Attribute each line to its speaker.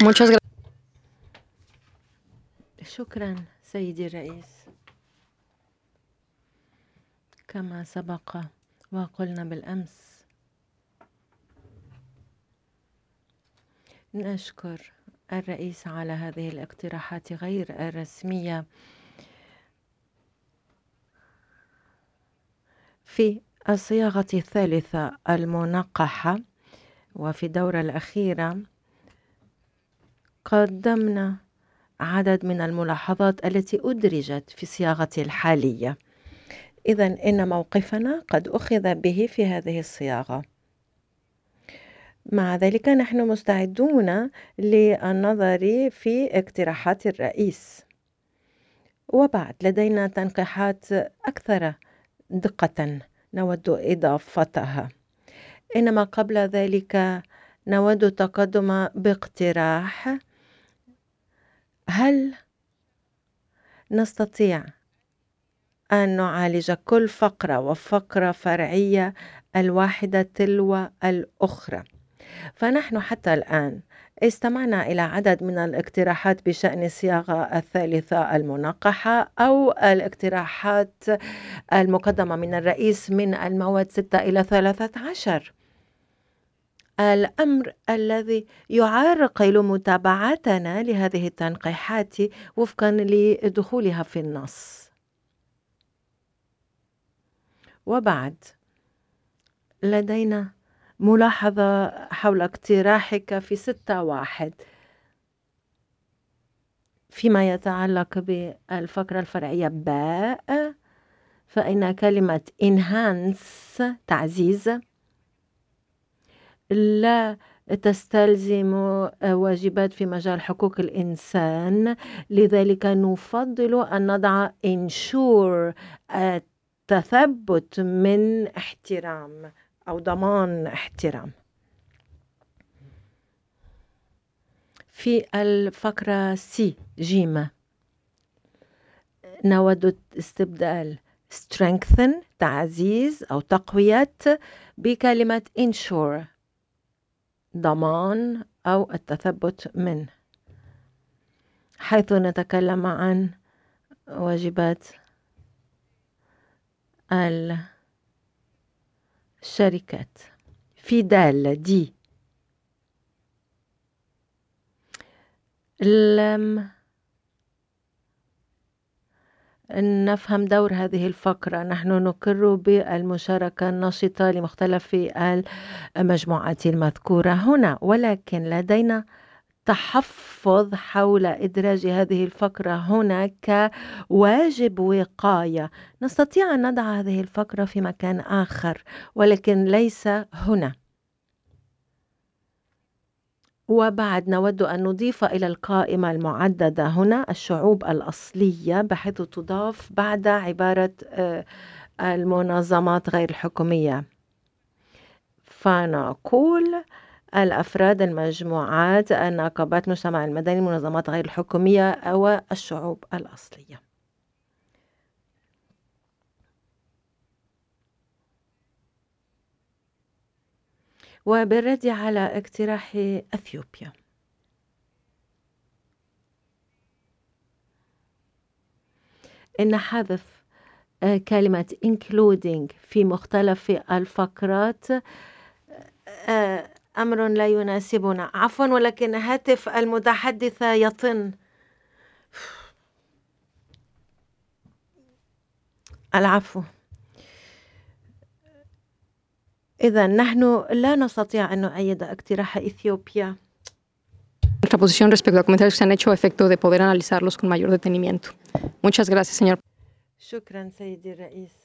Speaker 1: Muchas gracias.
Speaker 2: شكرا سيدي الرئيس. كما سبق وقلنا بالأمس، نشكر الرئيس على هذه الاقتراحات غير الرسمية في الصياغة الثالثة المنقحة. وفي الدورة الأخيرة قدمنا عدد من الملاحظات التي أدرجت في الصياغة الحالية. إذن إن موقفنا قد أخذ به في هذه الصياغة. مع ذلك نحن مستعدون للنظر في اقتراحات الرئيس، وبعد لدينا تنقيحات أكثر دقة نود إضافتها. إنما قبل ذلك نود التقدم باقتراح: هل نستطيع أن نعالج كل فقرة وفقرة فرعية الواحدة تلو الأخرى؟ فنحن حتى الآن استمعنا إلى عدد من الاقتراحات بشأن الصياغة الثالثة المنقحة أو الاقتراحات المقدمة من الرئيس من المواد 6 إلى 13. الأمر الذي يعرقل متابعتنا لهذه التنقيحات وفقا لدخولها في النص. وبعد لدينا ملاحظة حول اقتراحك في 6.1 فيما يتعلق بالفقرة الفرعية باء، فإن كلمة enhance تعزيز لا تستلزم واجبات في مجال حقوق الإنسان، لذلك نفضل أن نضع ensure التثبت من احترام أو ضمان احترام. في الفقرة سي جيم نود استبدال strengthen تعزيز أو تقوية بكلمة ensure ضمان أو التثبت من، حيث نتكلم عن واجبات الشركات. في دال دي لم نفهم دور هذه الفقرة. نحن نقر بالمشاركة النشطة لمختلف المجموعات المذكورة هنا، ولكن لدينا تحفظ حول إدراج هذه الفقرة هنا كواجب وقاية. نستطيع أن نضع هذه الفقرة في مكان آخر ولكن ليس هنا. وبعد نود أن نضيف إلى القائمة المعددة هنا الشعوب الأصلية، بحيث تضاف بعد عبارة المنظمات غير الحكومية، فنقول الأفراد، المجموعات، النقابات، المجتمع المدني، المنظمات غير الحكومية أو الشعوب الأصلية. وبالرد على اقتراح أثيوبيا، إن حذف كلمة including في مختلف الفقرات أمر لا يناسبنا. عفوا، ولكن هاتف المتحدثة يطن. العفو. إذا نحن لا نستطيع أن نؤيد اقتراح إثيوبيا.
Speaker 1: Nuestra posición respecto a comentarios que se han hecho a efecto de poder analizarlos con mayor detenimiento. Muchas gracias, señor.
Speaker 2: شكرا سيدي الرئيس.